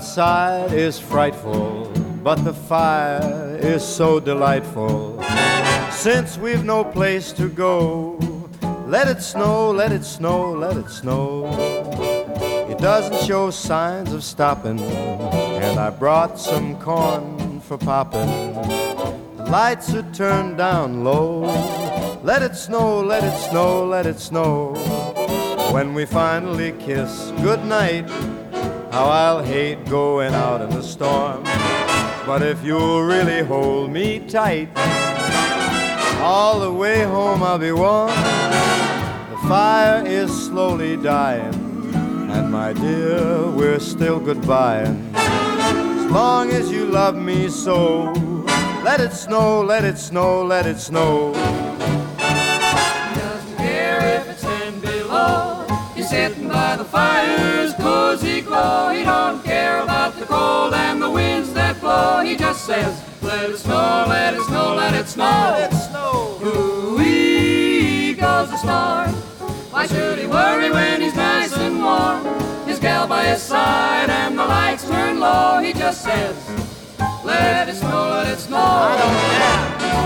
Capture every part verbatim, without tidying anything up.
outside is frightful, but the fire is so delightful. Since we've no place to go, let it snow, let it snow, let it snow. It doesn't show signs of stopping, and I brought some corn for popping. The lights are turned down low. Let it snow, let it snow, let it snow. When we finally kiss goodnight, how I'll hate going out in the storm. But if you'll really hold me tight, all the way home I'll be warm. The fire is slowly dying, and my dear, we're still goodbying. As long as you love me so, let it snow, let it snow, let it snow. He doesn't care if it's ten below. He's sitting by the fire's cozy glow. He don't care about the cold and the winds that blow. He just says, let it snow, let it snow, let it snow. Let it snow. Ooh-wee goes the storm. Why should he worry when he's nice and warm? His gal by his side and the lights turn low. He just says, let it snow, let it snow. I don't care.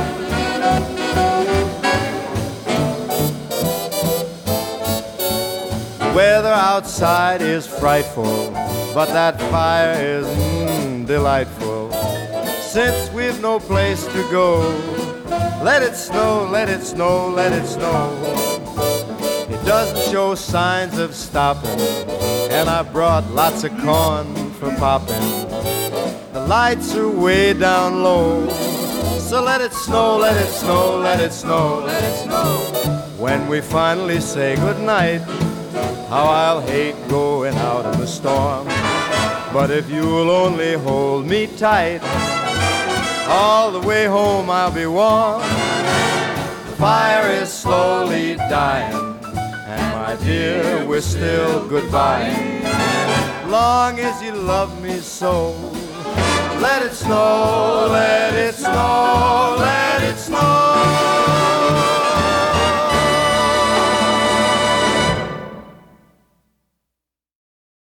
The weather outside is frightful, but that fire is mm, delightful. Since we've no place to go, let it snow, let it snow, let it snow. It doesn't show signs of stopping, and I brought lots of corn for popping. The lights are way down low, so let it snow, let it snow, let it snow, Let it snow. when we finally say goodnight, how I'll hate going out in the storm. But if you'll only hold me tight, all the way home I'll be warm. The fire is slowly dying, and my dear, we're still goodbye. Long as you love me so, let it snow, let it snow.